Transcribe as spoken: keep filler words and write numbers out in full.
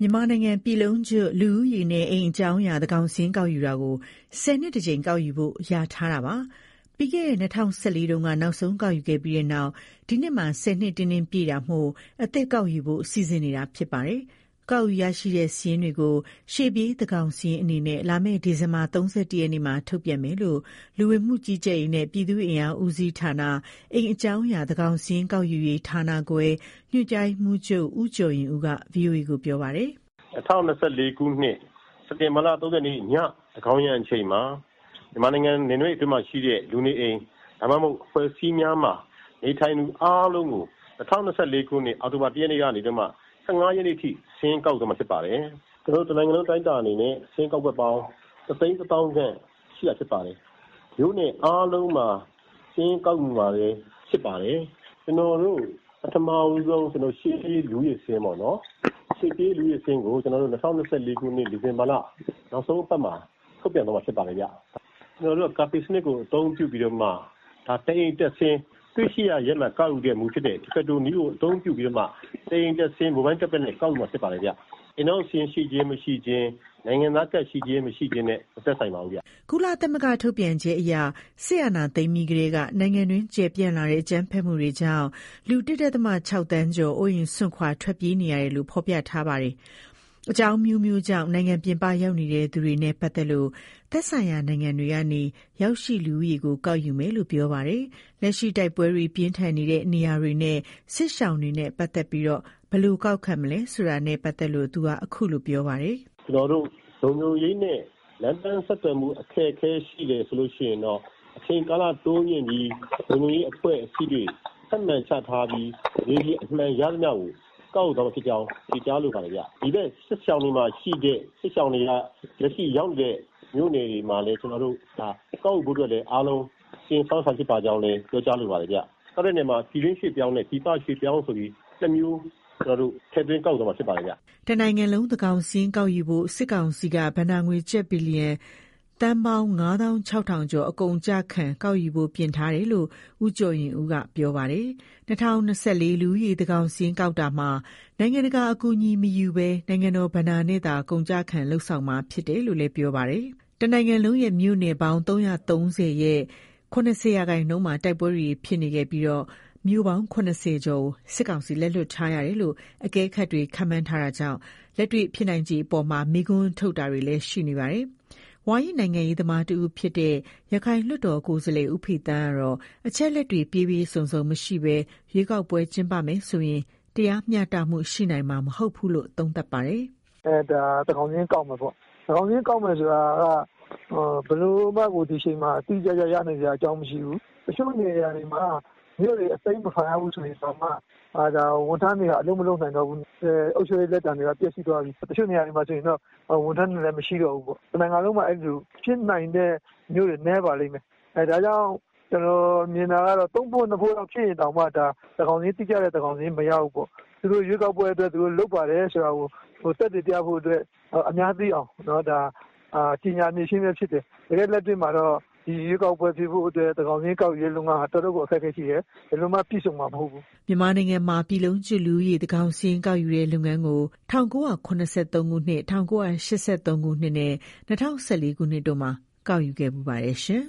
မြန်မာနိုင်ငံပြည်လုံးကျွတ်လူဦးရေနဲ့အိမ်အကြောင်းအရာသန်းခေါင်စာရင်းကောက်ယူတာကိုဆယ်နှစ်တစ်ကြိမ်ကောက်ယူဖို့လျာထားတာပါ။ပြီးခဲ့တဲ့၂၀၁၄တုန်းကနောက်ဆုံးကောက်ယူခဲ့ပြီးတဲ့နောက်ဒီနှစ်မှာဆယ်နှစ်တင်းတင်းပြည့်တာမို့အသစ်ကောက်ယူဖို့စီစဉ်နေတာဖြစ်ပါတယ်။ကောက်ယူရရှိတဲ့စာရင်းတွေကိုရှေ့ပြေးသန်းခေါင်စာရင်းအနေနဲ့လာမယ့်ဒီဇင်ဘာ၃၁ရက်နေ့မှာထုတ်ပြန်မယ်လို့လူဝင်မှုကြီးကြပ်ရေးနဲ့ပြည်သူ့အင်အားဦးစီးဌာနအိမ်အကြောင်းအရာသန်းခေါင်စာရင်းကောက်ယူရေးဌာနခွဲညွှန်ကြားရေးမှူးချုပ်ဦးကျော်ရင်ဦးက ဗွီအိုအေကိုပြောပါတယ်။၂၀၂၄ခုနှစ်စက်တင်ဘာလ၃၀ရက်နေ့ညသန်းခေါင်ယံအချိန်မှာမြန်မာနိုင်ငံနယ်နိမိတ်အတွင်းမှာရှိတဲ့လူနေအိမ်ဒါမှမဟုတ်အဖွဲ့အစည်းများမှာနေထိုင်သူအားလုံးကို၂၀၂၄ခုနှစ်အောက်တိုဘာ၁ရက်နေ့ကနေတော့မှ၁၅ရက်နေ့ထိစာရင်းကောက်သွားမှာဖြစ်ပါတယ်။ကျွန်တော်တို့နိုင်ငံလုံးတိုင်းတာအနေနဲ့စာရင်းကောက်ပွဲပေါင်းတစ်သိန်းတစ်သောင်းခန့်ရှိတာဖြစ်ပါတယ်။မြို့နယ်အားလုံးမှာစာရင်းကောက်မှုမှာလည်းဖြစ်ပါတယ်။ကျွန်တော်တို့ပထမဦးဆုံးကျွန်တော်ရှေ့ပြေးလူရည်စင်းပေါ့နော်။ရှေ့ပြေးလူရည်စင်းကိုကျွန်တော်တို့၂၀၂၄ခုနှစ်ဒီဇင်ဘာလနောက်ဆုံးအပတ်မှာထုတ်ပြန်တော့မှာဖြစ်ပါတယ်ဗျ။ကျွန်တော်တို့ကကာပီစနစ်ကိုအသုံးပြုပြီးတော့မှဒါတိမ်တက်စင်းတွေ့ရှိရရက်မှကောက်ယူတဲ့မူဖြစ်တဲ့ဒီကတိုနီကိုအသုံးပြုပြီးတော့မှတိမ်တက်စင်းမိုဘိုင်းတက်ပတ်နဲ့ကောက်ယူမှာဖြစ်ပါတယ်ဗျ။အင်းအောင်စင်းရှိခြင်းမရှိခြင်းနိုင်ငံသားကတ်ရှိခြင်းမရှိခြင်းနဲ့အသက်ဆိုင်ပါဘူးဗျ။ကုလသမဂ္ဂထုတ်ပြန်ချက်အရဆီယနာသိမ်းပြီးကလေးကနိုင်ငံတွင်းကျေပြန့်လာတဲ့အကြမ်းဖက်မှုတွေကြောင့်လူတစ်ဒသမ၆တန်းကျော်အိုးရင်စွန့်ခွာထွက်ပြေးနေရတယ်လို့ဖော်ပြထားပါတယ်။အကြောင်းမျိုးမျိုးကြောင့်နိုင်ငံပြင်ပရောက်နေတဲ့သူတွေနဲ့ပတ်သက်လို့သက်ဆိုင်ရာနိုင်ငံတွေကနေရောက်ရှိလူဦးရေကိုကောက်ယူမယ်လို့ပြောပါတယ်။လက်ရှိတိုက်ပွဲတွေပြင်းထန်နေတဲ့နေရာတွေနဲ့စစ်ရှောင်တွေနဲ့ပတ်သက်ပြီးတော့ဘယ်လိုကောက်ခံမလဲဆိုတာနဲ့ပတ်သက်လို့သူကအခုလိုပြောပါတယ်။ကျွန်တော်တို့လုံခြုံရေးနဲ့လမ်းပန်းဆက်သွယ်မှုအခက်အခဲရှိတယ်ဆိုလို့ရှိရင်တော့အချိန်ကာလတိုးမြင့်ပြီးလုံခြုံရေးအဖွဲ့အစည်းတွေဆက်မှန်ချထားပြီးဒီဒီအမှန်ရသမျှကိုကောက်တော့ဖြစ်ကြောင်းဒီကြားလို့ပါတယ်ဗျဒီဘက်စစ်ဆောင်တွေမှာရှိတဲ့စစ်ဆောင်တွေကလက်ရှိရောက်တဲ့မြို့နယ်တွေမှာလည်းကျွန်တော်တို့ဒါကောက်ဖို့အတွက်လည်းအားလုံးရှင်းဆောင်ဆောင်ဖြစ်ပါကြောင်းလည်းပြောကြားလိုပါတယ်ဗျအဲ့ဒီနေရာမှာပြည်ရင်းရွှေ့ပြောင်းနဲ့ပြည်ပရွှေ့ပြောင်းဆိုပြီးနှစ်မျိုးကျွန်တော်တို့ထည့်သွင်းကောက်တော့မှာဖြစ်ပါတယ်ဗျတနိုင်ငံလုံးသန်းခေါင်စာရင်းကောက်ယူဖို့စစ်ကောင်စီကဗဏ္ဍာငွေကျပ်ဘီလီယံတန်ပေါင်း၅သောင်း၆ထောင်ကျော်အကုန်ကြခံကောက်ယူဖို့ပြင်ထားတယ်လို့ဦးကျော်ရင်ဦးကပြောပါတယ်။၂၀၂၄လူဦးရေသန်းခေါင်စာရင်းကောက်တာမှာနိုင်ငံတကာအကူအညီမယူဘဲနိုင်ငံတော်ဗဏ္ဍာနဲ့သာကုန်ကြခံလှုပ်ဆောင်မှာဖြစ်တယ်လို့လည်းပြောပါတယ်။တနိုင်ငံလုံးရဲ့မြို့နယ်ပေါင်း၃၃၀ရဲ့၇၀ရာခိုင်နှုန်းမှာတိုက်ပွဲတွေဖြစ်နေခဲ့ပြီးတော့မြို့ပေါင်း၇၀ကျော်စစ်ကောင်စီလက်လွတ်ထားရတယ်လို့အကဲခတ်တွေခန့်မှန်းထားတာကြောင့်လက်တွေ့ဖြစ်နိုင်ခြေအပေါ်မှာမေးခွန်းထုတ်တာတွေလည်းရှိနေပါတယ်။ဝါရင့်နိုင်ငံရေးသမားတူဖြစ်တဲ့ရခိုင်လွှတ်တော်ကိုယ်စားလှယ်ဦးဖေသန်းကတော့အချက်လက်တွေပြေးပြေးစုံစုံမရှိဘဲရွေးကောက်ပွဲကျင်းပမယ်ဆိုရင်တရားမျှတမှုရှိနိုင်မှာမဟုတ်ဘူးလို့သုံးသပ်ပါတယ်။အဲဒါသန်းခေါင်စာရင်းကောက်မယ်ပေါ့။သန်းခေါင်စာရင်းကောက်မယ်ဆိုတာကဘယ်လိုမှကိုဒီချိန်မှာအတိအကျရနိုင်ကြအကြောင်းမရှိဘူး။တချို့နေရာတွေမှာမြို့တွေအသိမခံရဘူးဆိုရင်တော့မှအာဒါဝန်ထမ်းတွေကအလုံးမလုံးနိုင်တော့ဘူးအုပ်ချုပ်ရေးလက်တံတွေကပြည့်စည်သွားပြီတချို့နေရာတွေမှာဆိုရင်တော့ဝန်ထမ်းတွေလည်းမရှိတော့ဘူးပေါ့တနိုင်ငံလုံးမှာအဲ့လိုဖြစ်နိုင်တဲ့မျိုးတွေနဲပါလိမ့်မယ်အဲဒါကြောင့်ကျွန်တော်မြင်တာကတော့သုံးဖို့နှစ်ဖို့တော့ဖြစ်ရင်တောင်မှဒါသန်းခေါင်စာရင်းတိကျတဲ့သန်းခေါင်စာရင်းမရဘူးပေါ့သူတို့ရွေးကောက်ပွဲအတွက်သူတို့လုပ်ပါတယ်ဆိုတာကိုဟိုတက်တည်ပြဖို့အတွက်အများသိအောင်เนาะဒါအာကြီးညာနေရှင်းပဲဖြစ်တယ်တကယ်လက်တွေ့မှာတော့ဒီရွေးကောက်ပွဲဖြစ်ဖို့အတွက်သန်းခေါင်စာရင်းကောက်ရေးလုံငါတော်တော်ကိုအခက်အခဲရှိတယ်ဘယ်လိုမှပြည့်စုံမှာမဟုတ်ဘူးမြန်မာနိုင်ငံမှာပြည်လုံးကျွလူရေးသန်းခေါင်စာရင်းကောက်ယူတဲ့လုပ်ငန်းကို၁၉၇၃ခုနှစ်၁၉၈၃ခုနှစ်နဲ့၂၀၁၄ခုနှစ်တို့မှာကောက်ယူခဲ့ပူပါတယ်ရှင်